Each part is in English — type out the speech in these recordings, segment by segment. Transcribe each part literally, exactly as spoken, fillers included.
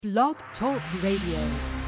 Blog Talk Radio.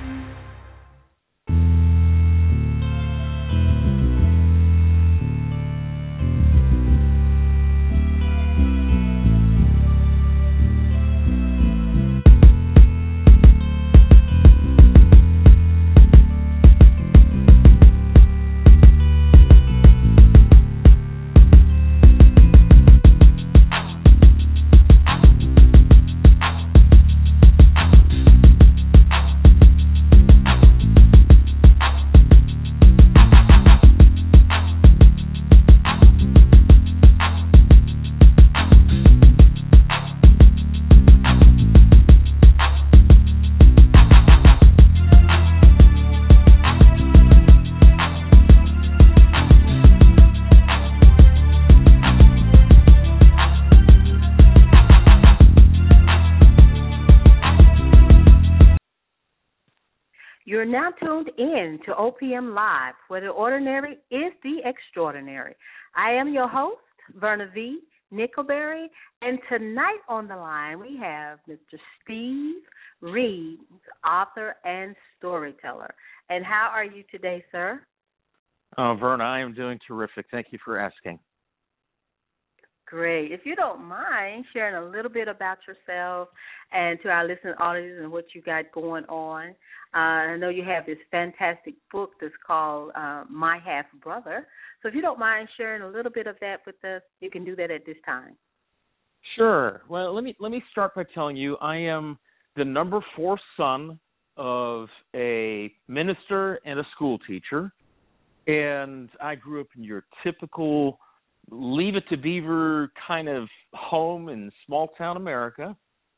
You're now tuned in to O P M Live, where the ordinary is the extraordinary. I am your host, Verna V. Nickelberry, and tonight on the line we have Mister Steve Reed, author and storyteller. And how are you today, sir? Oh, Verna, I am doing terrific. Thank you for asking. Great. If you don't mind sharing a little bit about yourself and to our listening audience and what you got going on. Uh, I know you have this fantastic book that's called uh, My Half Brother. So if you don't mind sharing a little bit of that with us, you can do that at this time. Sure. Well, let me let me start by telling you I am the number four son of a minister and a school teacher, and I grew up in your typical Leave It to Beaver kind of home in small town America,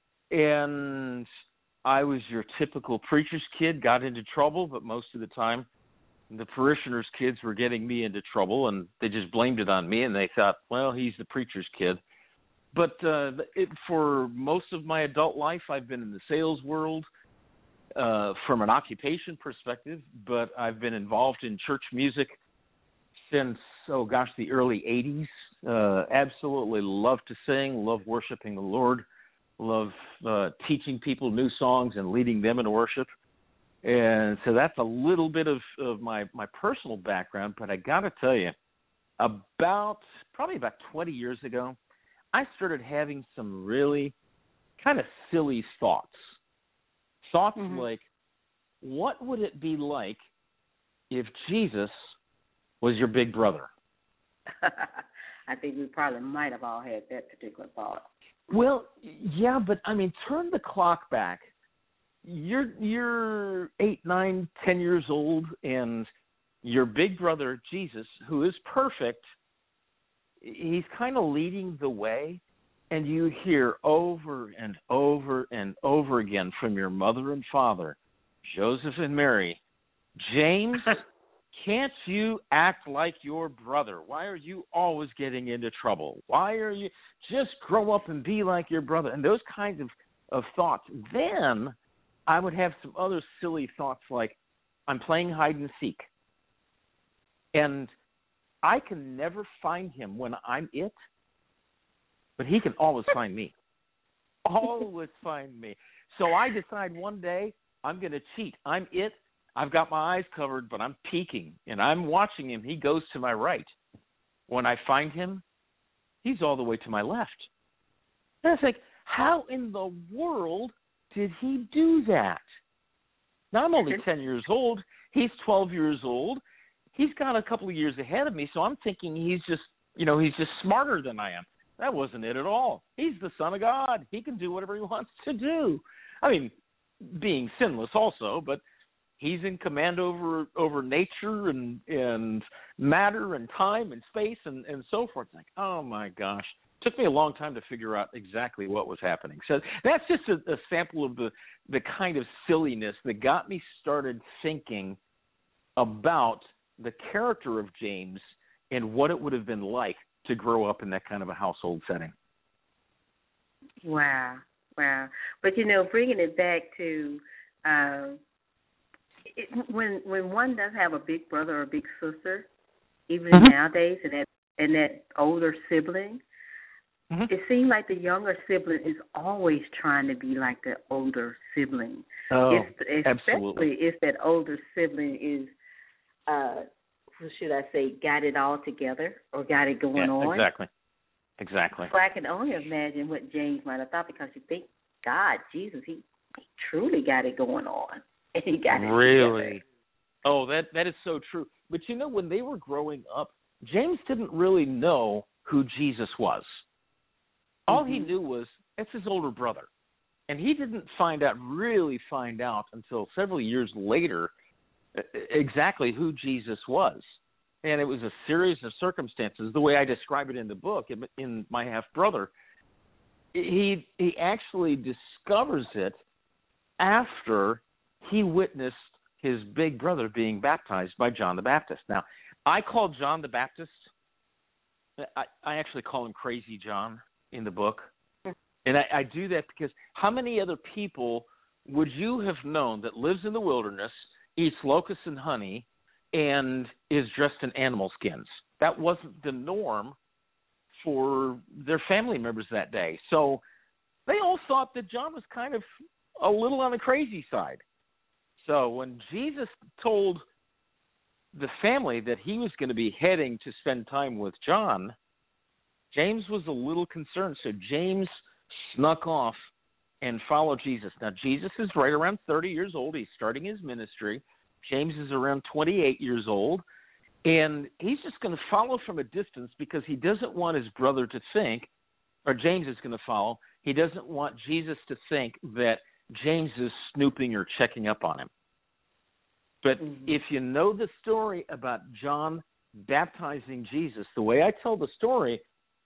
and I was your typical preacher's kid, got into trouble, but most of the time the parishioners' kids were getting me into trouble, and they just blamed it on me, and they thought, well, he's the preacher's kid. But uh, it, for most of my adult life, I've been in the sales world uh, from an occupation perspective, but I've been involved in church music since, oh gosh, the early eighties. Uh, absolutely love to sing, love worshiping the Lord, love uh, teaching people new songs and leading them in worship. And so that's a little bit of, of my, my personal background, but I got to tell you, about, probably about twenty years ago, I started having some really kind of silly thoughts. Thoughts mm-hmm. like, what would it be like if Jesus was your big brother? I think we probably might have all had that particular thought. Well, yeah, but I mean, turn the clock back. You're you're eight, nine, ten years old, and your big brother Jesus, who is perfect, he's kind of leading the way, and you hear over and over and over again from your mother and father, Joseph and Mary, James. Can't you act like your brother? Why are you always getting into trouble? Why are you just grow up and be like your brother? And those kinds of, of thoughts. Then I would have some other silly thoughts like, I'm playing hide and seek, and I can never find him when I'm it, but he can always find me. Always find me. So I decide one day I'm going to cheat. I'm it. I've got my eyes covered, but I'm peeking, and I'm watching him. He goes to my right. When I find him, he's all the way to my left. And I think, how in the world did he do that? Now, I'm only ten years old. He's twelve years old. He's got a couple of years ahead of me, so I'm thinking he's just, you know, he's just smarter than I am. That wasn't it at all. He's the Son of God. He can do whatever he wants to do. I mean, being sinless also, but he's in command over over nature and, and matter and time and space and, and so forth. It's like, oh, my gosh. It took me a long time to figure out exactly what was happening. So that's just a, a sample of the, the kind of silliness that got me started thinking about the character of James and what it would have been like to grow up in that kind of a household setting. Wow. Wow. But, you know, bringing it back to uh, – It, when when one does have a big brother or a big sister, even mm-hmm. nowadays, and that and that older sibling, Mm-hmm. It seems like the younger sibling is always trying to be like the older sibling. Oh, it's, absolutely. Especially if that older sibling is, uh, what should I say, got it all together or got it going yeah, on. Exactly. Exactly. So I can only imagine what James might have thought, because you think, God, Jesus, he, he truly got it going on. And he got it really? together. Oh, that that is so true. But you know, when they were growing up, James didn't really know who Jesus was. All mm-hmm. he knew was it's his older brother. And he didn't find out, really find out until several years later exactly who Jesus was. And it was a series of circumstances, the way I describe it in the book, in, in My Half-Brother. He, he actually discovers it after he witnessed his big brother being baptized by John the Baptist. Now, I call John the Baptist, I, I actually call him Crazy John in the book. And I, I do that because how many other people would you have known that lives in the wilderness, eats locusts and honey, and is dressed in animal skins? That wasn't the norm for their family members that day. So they all thought that John was kind of a little on the crazy side. So when Jesus told the family that he was going to be heading to spend time with John, James was a little concerned. So James snuck off and followed Jesus. Now, Jesus is right around thirty years old. He's starting his ministry. James is around twenty-eight years old. And he's just going to follow from a distance because he doesn't want his brother to think, or James is going to follow, he doesn't want Jesus to think that James is snooping or checking up on him. But mm-hmm. if you know the story about John baptizing Jesus, the way I tell the story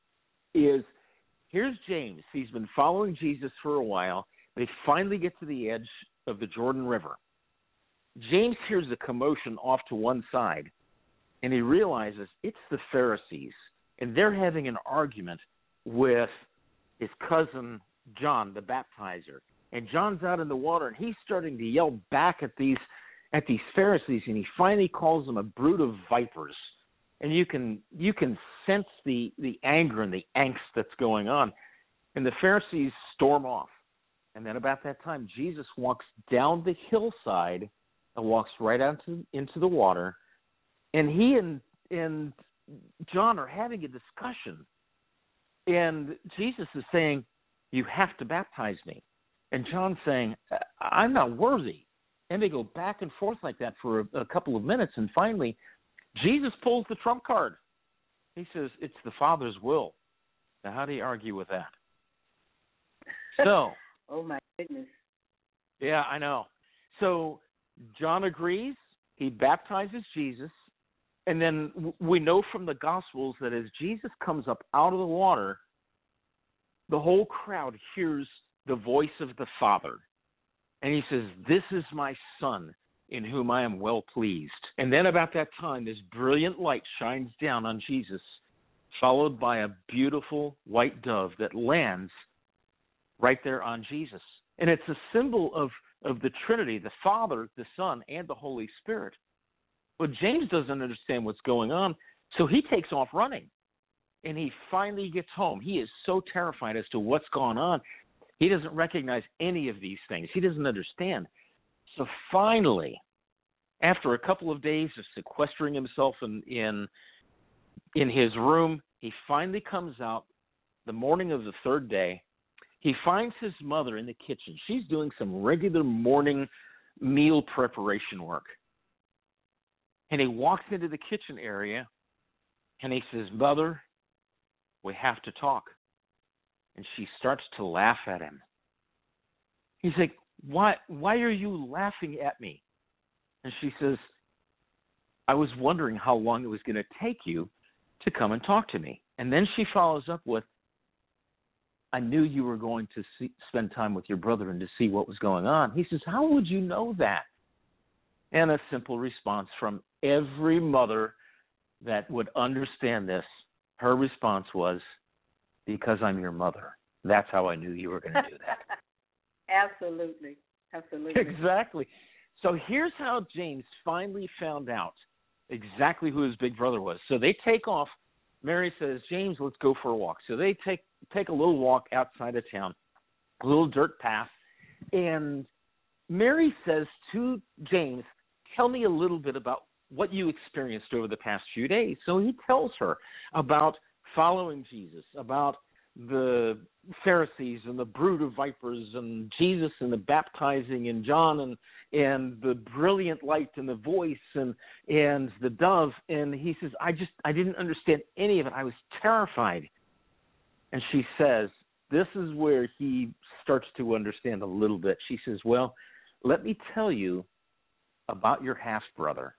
is, here's James. He's been following Jesus for a while. They finally get to the edge of the Jordan River. James hears a commotion off to one side, and he realizes it's the Pharisees, and they're having an argument with his cousin John, the baptizer. And John's out in the water, and he's starting to yell back at these at these Pharisees, and he finally calls them a brood of vipers. And you can you can sense the, the anger and the angst that's going on. And the Pharisees storm off. And then about that time, Jesus walks down the hillside and walks right out to, into the water. And he and, and John are having a discussion. And Jesus is saying, you have to baptize me. And John's saying, I'm not worthy. And they go back and forth like that for a, a couple of minutes. And finally, Jesus pulls the trump card. He says, it's the Father's will. Now, how do you argue with that? So. Oh, my goodness. Yeah, I know. So John agrees. He baptizes Jesus. And then we know from the Gospels that as Jesus comes up out of the water, the whole crowd hears the voice of the Father. And he says, this is my Son, in whom I am well pleased. And then about that time, this brilliant light shines down on Jesus, followed by a beautiful white dove that lands right there on Jesus. And it's a symbol of, of the Trinity, the Father, the Son, and the Holy Spirit. But James doesn't understand what's going on, so he takes off running. And he finally gets home. He is so terrified as to what's gone on. He doesn't recognize any of these things. He doesn't understand. So finally, after a couple of days of sequestering himself in, in in his room, he finally comes out the morning of the third day. He finds his mother in the kitchen. She's doing some regular morning meal preparation work. And he walks into the kitchen area, and he says, Mother, we have to talk. And she starts to laugh at him. He's like, why, why are you laughing at me? And she says, I was wondering how long it was going to take you to come and talk to me. And then she follows up with, I knew you were going to see, spend time with your brother and to see what was going on. He says, how would you know that? And a simple response from every mother that would understand this, her response was, because I'm your mother. That's how I knew you were going to do that. Absolutely. Absolutely. Exactly. So here's how James finally found out exactly who his big brother was. So they take off Mary says, James, let's go for a walk. So they take take a little walk outside of town, a little dirt path, and Mary says to James, tell me a little bit about what you experienced over the past few days. So he tells her about following Jesus, about the Pharisees and the brood of vipers and Jesus and the baptizing and John and and the brilliant light and the voice and and the dove. And he says, I just I didn't understand any of it. I was terrified. And she says, this is where he starts to understand a little bit. She says, well, let me tell you about your half-brother.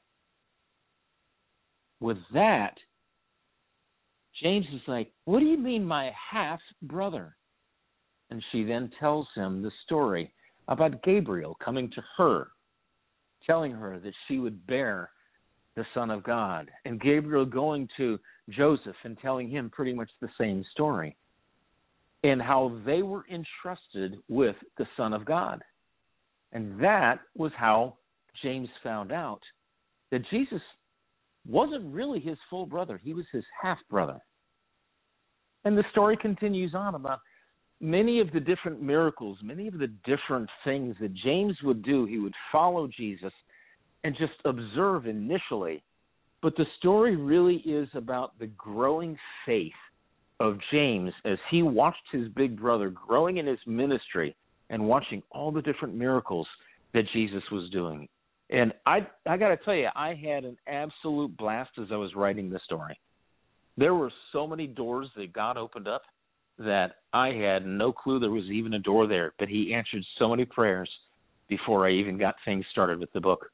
With that, James is like, what do you mean my half-brother? And she then tells him the story about Gabriel coming to her, telling her that she would bear the Son of God, and Gabriel going to Joseph and telling him pretty much the same story, and how they were entrusted with the Son of God. And that was how James found out that Jesus wasn't really his full brother. He was his half-brother. And the story continues on about many of the different miracles, many of the different things that James would do. He would follow Jesus and just observe initially. But the story really is about the growing faith of James as he watched his big brother growing in his ministry and watching all the different miracles that Jesus was doing. And I I got to tell you, I had an absolute blast as I was writing the story. There were so many doors that God opened up that I had no clue there was even a door there, but he answered so many prayers before I even got things started with the book.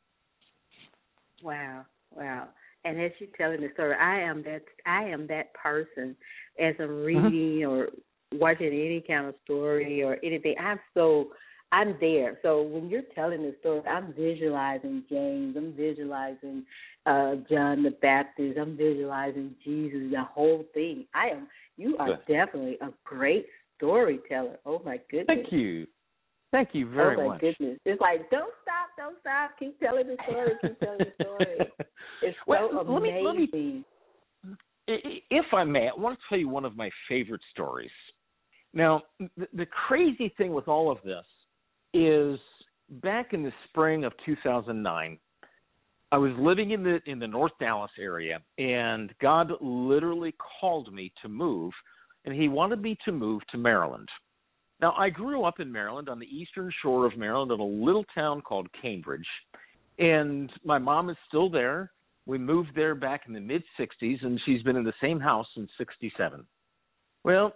Wow, wow. And as you're telling the story, I am that I am that person as I'm reading mm-hmm. or watching any kind of story or anything. I'm so I'm there. So when you're telling the story, I'm visualizing James. I'm visualizing uh, John the Baptist. I'm visualizing Jesus. The whole thing. I am. You are Good. Definitely a great storyteller. Oh my goodness. Thank you. Thank you very much. Oh my much. goodness. It's like don't stop, don't stop. Keep telling the story. Keep telling the story. It's well, so let amazing. Me, let me, if I may, I want to tell you one of my favorite stories. Now, the, the crazy thing with all of this is back in the spring of two thousand nine, I was living in the in the North Dallas area, and God literally called me to move, and he wanted me to move to Maryland. Now, I grew up in Maryland on the eastern shore of Maryland in a little town called Cambridge, and my mom is still there. We moved there back in the mid-sixties, and she's been in the same house since sixty-seven. Well,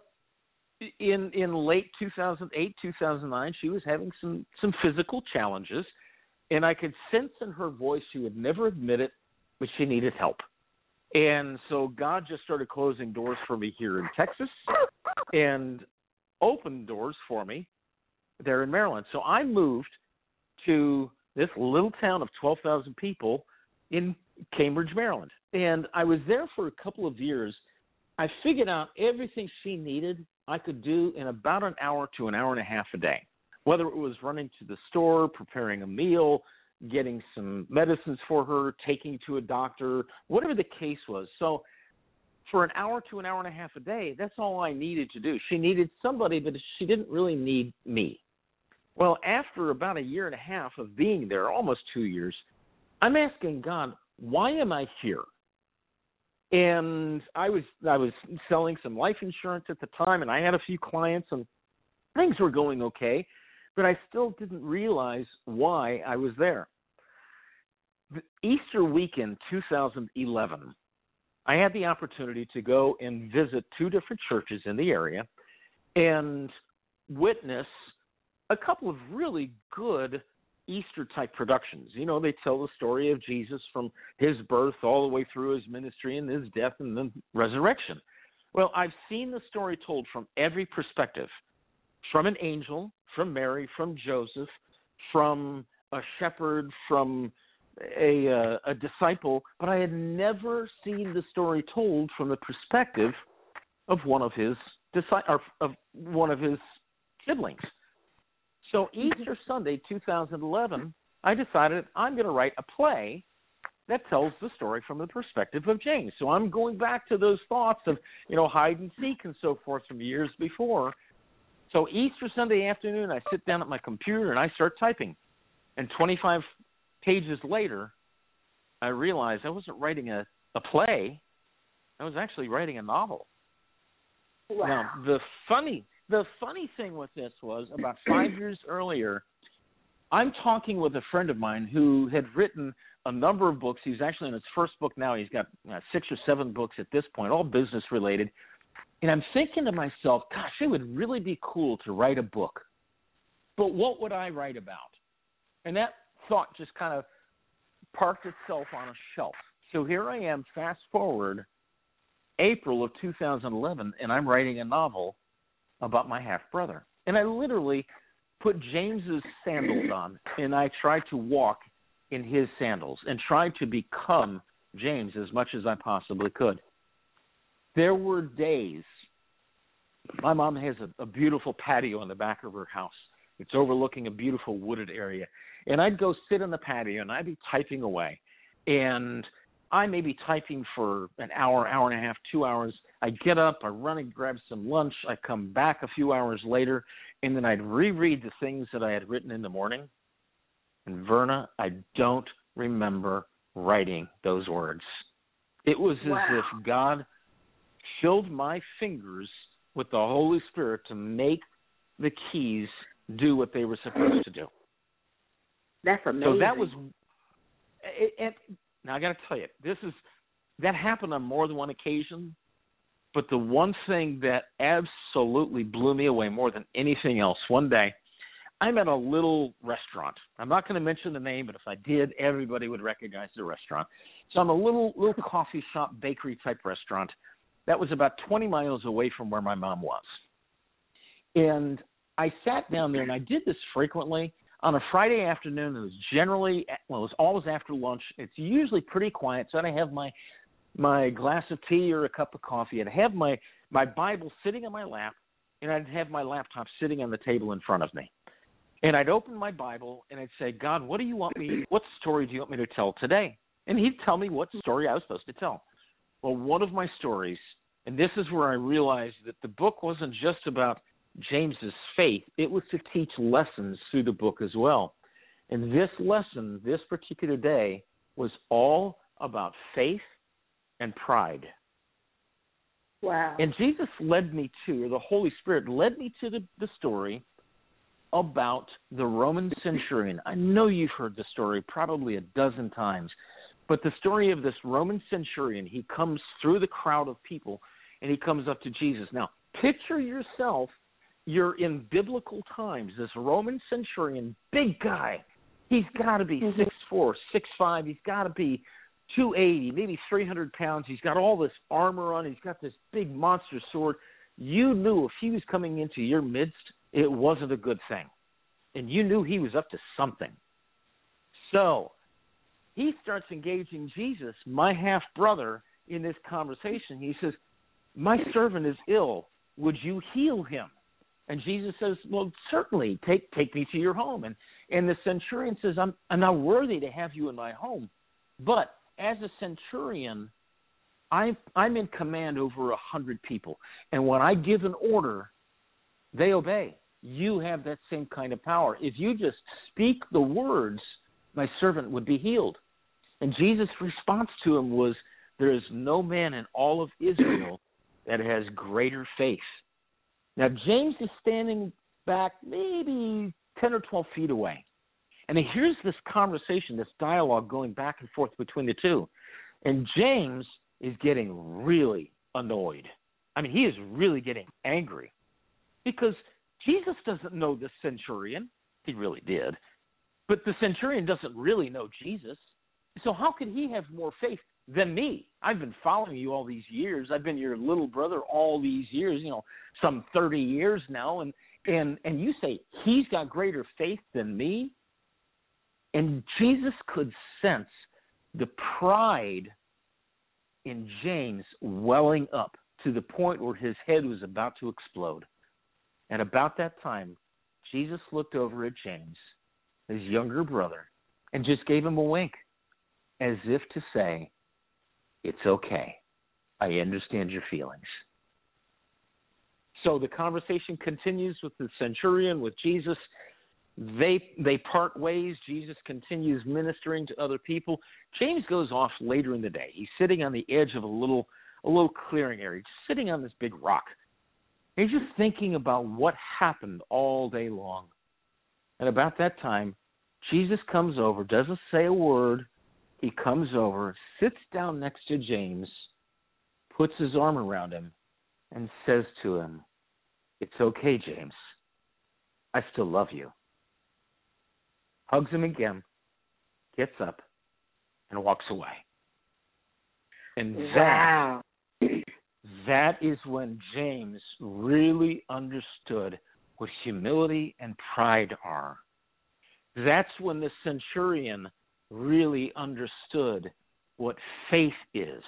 in in late two thousand eight, two thousand nine, she was having some, some physical challenges, and I could sense in her voice she would never admit it, but she needed help. And so God just started closing doors for me here in Texas and opened doors for me there in Maryland. So I moved to this little town of twelve thousand people in Cambridge, Maryland. And I was there for a couple of years. I figured out everything she needed I could do in about an hour to an hour and a half a day, whether it was running to the store, preparing a meal, getting some medicines for her, taking to a doctor, whatever the case was. So for an hour to an hour and a half a day, that's all I needed to do. She needed somebody, but she didn't really need me. Well, after about a year and a half of being there, almost two years, I'm asking God, why am I here? And I was I was selling some life insurance at the time, and I had a few clients, and things were going okay, but I still didn't realize why I was there. The Easter weekend two thousand eleven, I had the opportunity to go and visit two different churches in the area and witness a couple of really good Easter-type productions. You know, they tell the story of Jesus from his birth all the way through his ministry and his death and then resurrection. Well, I've seen the story told from every perspective, from an angel, from Mary, from Joseph, from a shepherd, from a, uh, a disciple, but I had never seen the story told from the perspective of one of his or of one of his siblings. So Easter Sunday, two thousand eleven, I decided I'm going to write a play that tells the story from the perspective of James. So I'm going back to those thoughts of, you know, hide and seek and so forth from years before. So Easter Sunday afternoon, I sit down at my computer and I start typing. And twenty-five pages later, I realized I wasn't writing a, a play. I was actually writing a novel. Wow. Now, the funny, the funny thing with this was about five years earlier, I'm talking with a friend of mine who had written a number of books. He's actually in his first book now. He's got uh, six or seven books at this point, all business related. And I'm thinking to myself, gosh, it would really be cool to write a book. But what would I write about? And that thought just kind of parked itself on a shelf. So here I am, fast forward, April of two thousand eleven, and I'm writing a novel about my half-brother. And I literally put James's sandals on, and I tried to walk in his sandals and tried to become James as much as I possibly could. There were days, my mom has a, a beautiful patio in the back of her house. It's overlooking a beautiful wooded area. And I'd go sit on the patio, and I'd be typing away. And I may be typing for an hour, hour and a half, two hours. I'd get up, I'd run and grab some lunch. I'd come back a few hours later, and then I'd reread the things that I had written in the morning. And, Verna, I don't remember writing those words. It was as wow. if God filled my fingers with the Holy Spirit to make the keys do what they were supposed to do. That's amazing. So that was it, it, now I got to tell you, this is that happened on more than one occasion, but the one thing that absolutely blew me away more than anything else, one day, I'm at a little restaurant. I'm not going to mention the name, but if I did, everybody would recognize the restaurant. So I'm a little little coffee shop, bakery type restaurant that was about twenty miles away from where my mom was. And I sat down there, and I did this frequently. On a Friday afternoon, it was generally, well, it was always after lunch. It's usually pretty quiet, so I'd have my my glass of tea or a cup of coffee. I'd have my, my Bible sitting on my lap, and I'd have my laptop sitting on the table in front of me. And I'd open my Bible, and I'd say, God, what do you want me, what story do you want me to tell today? And he'd tell me what story I was supposed to tell. Well, one of my stories, and this is where I realized that the book wasn't just about James's faith, it was to teach lessons through the book as well. And this lesson, this particular day, was all about faith and pride. Wow. And Jesus led me to, or the Holy Spirit led me to the, the story about the Roman centurion. I know you've heard the story probably a dozen times, but the story of this Roman centurion, he comes through the crowd of people, and he comes up to Jesus. Now, picture yourself, you're in biblical times. This Roman centurion, big guy, he's got to be mm-hmm. six four, six five. He's got to be two eighty, maybe three hundred pounds. He's got all this armor on. He's got this big monster sword. You knew if he was coming into your midst, it wasn't a good thing. And you knew he was up to something. So he starts engaging Jesus, my half-brother, in this conversation. He says, my servant is ill. Would you heal him? And Jesus says, well, certainly, take take me to your home. And and the centurion says, I'm, I'm not worthy to have you in my home. But as a centurion, I'm, I'm in command over a hundred people. And when I give an order, they obey. You have that same kind of power. If you just speak the words, my servant would be healed. And Jesus' response to him was, there is no man in all of Israel that has greater faith. Now, James is standing back maybe ten or twelve feet away. And he hears this conversation, this dialogue going back and forth between the two. And James is getting really annoyed. I mean, he is really getting angry because Jesus doesn't know the centurion. He really did. But the centurion doesn't really know Jesus. So how could he have more faith than me? I've been following you all these years. I've been your little brother all these years, you know, some thirty years now. And, and, and you say he's got greater faith than me? And Jesus could sense the pride in James welling up to the point where his head was about to explode. And about that time, Jesus looked over at James, his younger brother, and just gave him a wink. as if to say, it's okay. I understand your feelings. So the conversation continues with the centurion, with Jesus. They they part ways. Jesus continues ministering to other people. James goes off later in the day. He's sitting on the edge of a little a little clearing area, just sitting on this big rock. He's just thinking about what happened all day long. And about that time, Jesus comes over, doesn't say a word. He comes over, sits down next to James, puts his arm around him, and says to him, it's okay, James. I still love you. Hugs him again, gets up, and walks away. And wow. that, that is when James really understood what humility and pride are. That's when the centurion really understood what faith is.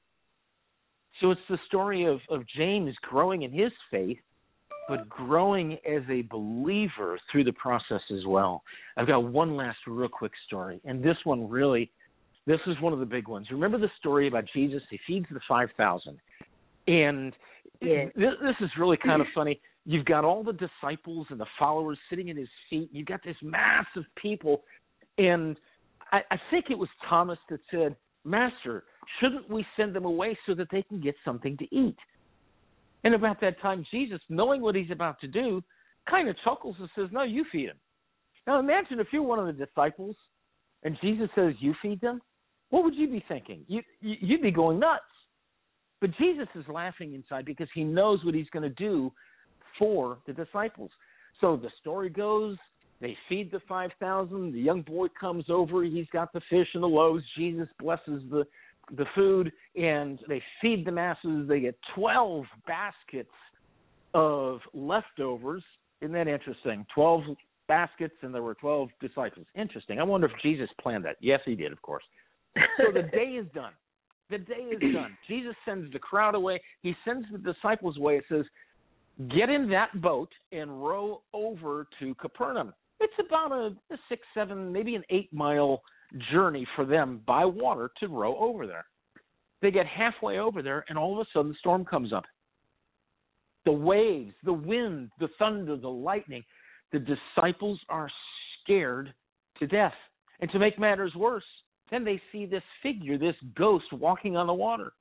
So it's the story of, of James growing in his faith, but growing as a believer through the process as well. I've got one last real quick story, and this one really, this is one of the big ones. Remember the story about Jesus? He feeds the five thousand. And yes. this, this is really kind of funny. You've got all the disciples and the followers sitting at his feet. You've got this mass of people. And I, I think it was Thomas that said, Master, shouldn't we send them away so that they can get something to eat? And about that time, Jesus, knowing what he's about to do, kind of chuckles and says, no, you feed them. Now imagine if you're one of the disciples and Jesus says, you feed them. What would you be thinking? You, you'd be going nuts. But Jesus is laughing inside because he knows what he's going to do for the disciples. So the story goes, they feed the five thousand. The young boy comes over. He's got the fish and the loaves. Jesus blesses the, the food, and they feed the masses. They get twelve baskets of leftovers. Isn't that interesting? twelve baskets, and there were twelve disciples. Interesting. I wonder if Jesus planned that. Yes, he did, of course. So the day is done. The day is done. Jesus sends the crowd away. He sends the disciples away. It says, get in that boat and row over to Capernaum. It's about a, a six, seven, maybe an eight-mile journey for them by water to row over there. They get halfway over there, and all of a sudden the storm comes up. The waves, the wind, the thunder, the lightning. The disciples are scared to death. And to make matters worse, then they see this figure, this ghost walking on the water.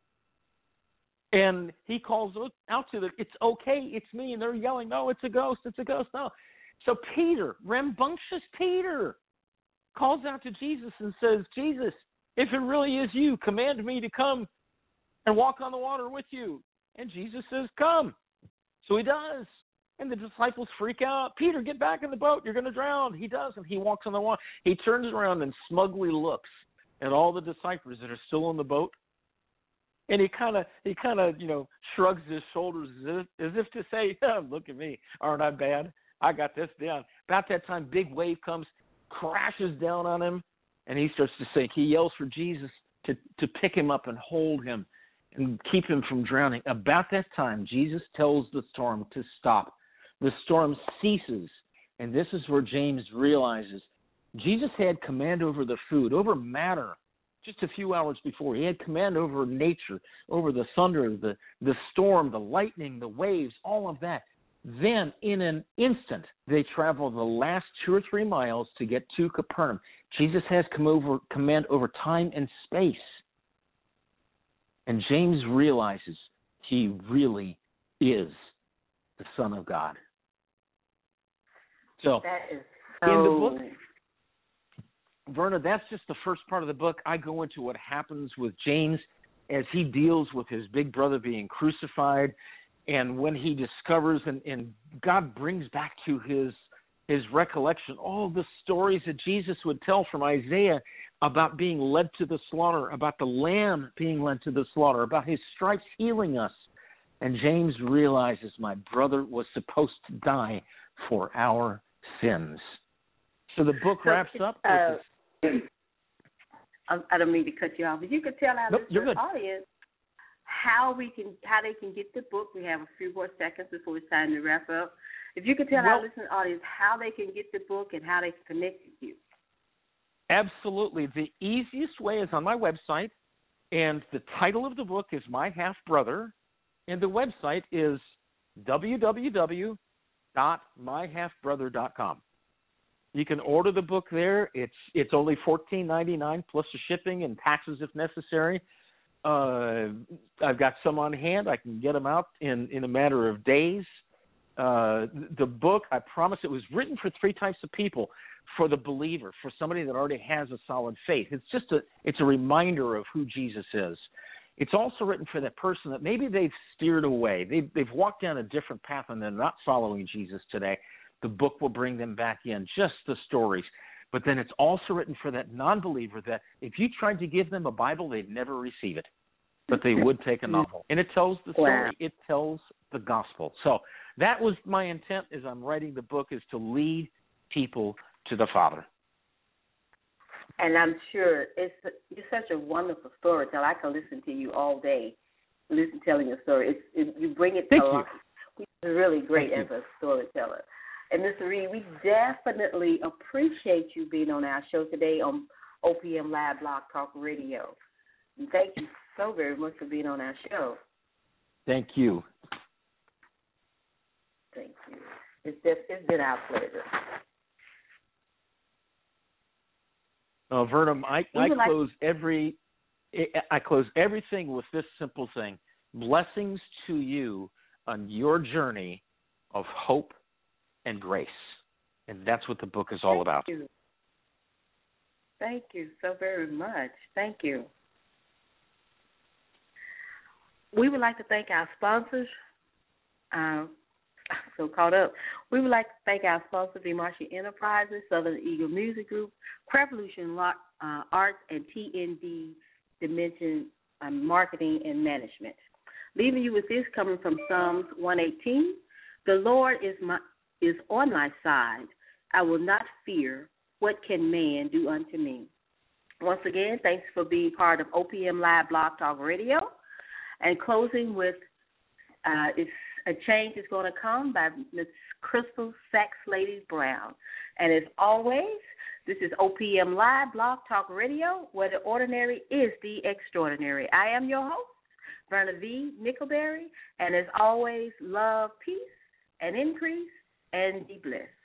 And he calls out to them, it's okay, it's me. And they're yelling, no, it's a ghost, it's a ghost, no. So Peter, rambunctious Peter, calls out to Jesus and says, Jesus, if it really is you, command me to come and walk on the water with you. And Jesus says, come. So he does. And the disciples freak out. Peter, get back in the boat. You're going to drown. He does, and he walks on the water. He turns around and smugly looks at all the disciples that are still in the boat. And he kind of, he kind of, you know, shrugs his shoulders as if, as if to say, oh, look at me. Aren't I bad? I got this down. About that time, big wave comes, crashes down on him, and he starts to sink. He yells for Jesus to, to pick him up and hold him and keep him from drowning. About that time, Jesus tells the storm to stop. The storm ceases, and this is where James realizes Jesus had command over the food, over matter, just a few hours before. He had command over nature, over the thunder, the, the storm, the lightning, the waves, all of that. Then, in an instant, they travel the last two or three miles to get to Capernaum. Jesus has come over, command over time and space. And James realizes he really is the Son of God. So, that is so... in the book, Verna, that's just the first part of the book. I go into what happens with James as he deals with his big brother being crucified, and when he discovers and, and God brings back to his his recollection all the stories that Jesus would tell from Isaiah about being led to the slaughter, about the lamb being led to the slaughter, about his stripes healing us. And James realizes my brother was supposed to die for our sins. So the book wraps up with uh, this. I don't mean to cut you off, but you could tell our nope, listener audience how we can, how they can get the book. We have a few more seconds before it's time to wrap up. If you could tell well, our listening audience how they can get the book and how they can connect with you. Absolutely. The easiest way is on my website, and the title of the book is My Half Brother, and the website is w w w dot my half brother dot com. You can order the book there. It's it's only fourteen ninety-nine plus the shipping and taxes if necessary. Uh, I've got some on hand. I can get them out in, in a matter of days. Uh, the book, I promise, it was written for three types of people: for the believer, for somebody that already has a solid faith. It's just a it's a reminder of who Jesus is. It's also written for that person that maybe they've steered away. They've, they've walked down a different path and they're not following Jesus today. The book will bring them back in, just the stories. But then it's also written for that non-believer that if you tried to give them a Bible, they'd never receive it, but they would take a novel. And it tells the story. Wow. It tells the gospel. So that was my intent as I'm writing the book, is to lead people to the Father. And I'm sure it's you're such a wonderful storyteller. I can listen to you all day, listen telling your story. It's, it, you bring it Thank to you. life. You're really great Thank as you. a storyteller. And Mister Reed, we definitely appreciate you being on our show today on O P M Live Blog Talk Radio. And thank you so very much for being on our show. Thank you. Thank you. It's just it's been our pleasure. Uh, Vernum, I, I like- close every I close everything with this simple thing: blessings to you on your journey of hope and grace. And that's what the book is all Thank about. You. Thank you so very much. Thank you. We would like to thank our sponsors. Um, so caught up. We would like to thank our sponsors, DeMarcia Enterprises, Southern Eagle Music Group, Revolution uh, Arts, and T N D Dimension um, Marketing and Management. Leaving you with this coming from Psalms one eighteen. The Lord is my is on my side. I will not fear. What can man do unto me? Once again, thanks for being part of O P M Live Blog Talk Radio. And closing with uh, it's A Change Is Going to Come by Miss Crystal Sachs Lady Brown. And as always, this is O P M Live Blog Talk Radio, where the ordinary is the extraordinary. I am your host, Verna V. Nickelberry, and as always, love, peace, and increase, and be blessed.